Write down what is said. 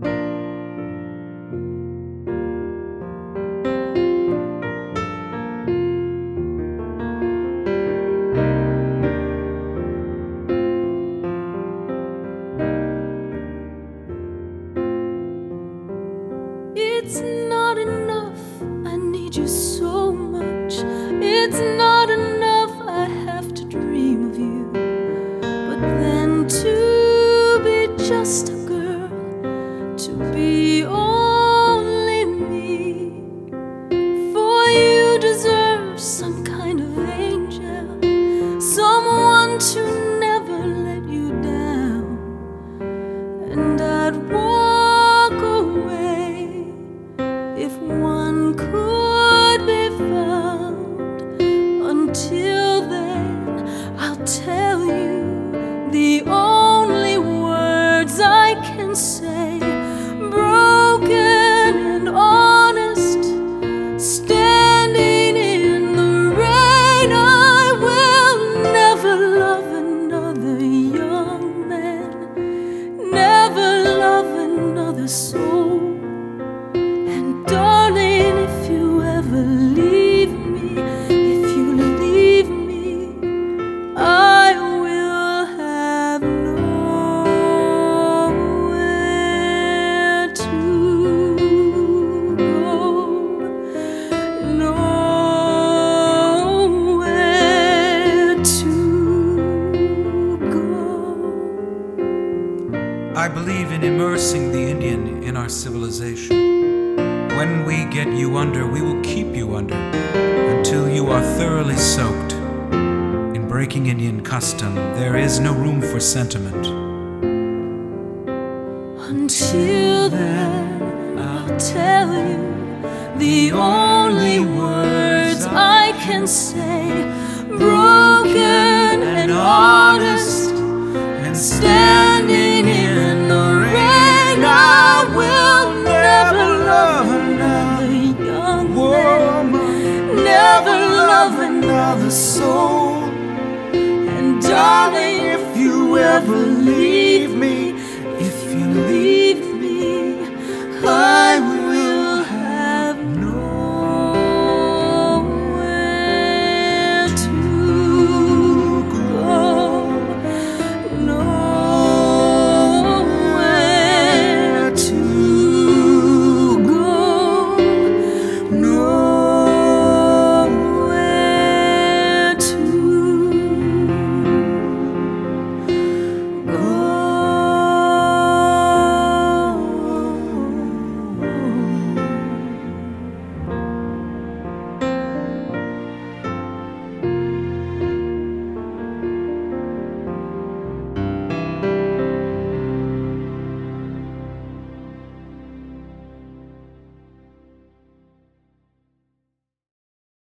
It's not enough, I need you so much. It's not enough, I have to dream of you. But then to be just a girl, to be only me. For you deserve some kind of angel, someone to never let you down. And I'd walk away if one could be found. Until then, I'll tell you the only words I can say, broken and honest, standing in the rain. I will never love another young man, never love another soul. And darling, if you ever leave me, if you leave me, I will have nowhere to go, nowhere to go. I believe in immersing the Indian in our civilization. When we get you under, we will keep you under until you are thoroughly soaked. In breaking Indian custom, there is no room for sentiment. Until then, I'll tell you the only words I can say, broken and honest, and standing in the rain. I will never love another young man, never love another soul. And darling, if you ever leave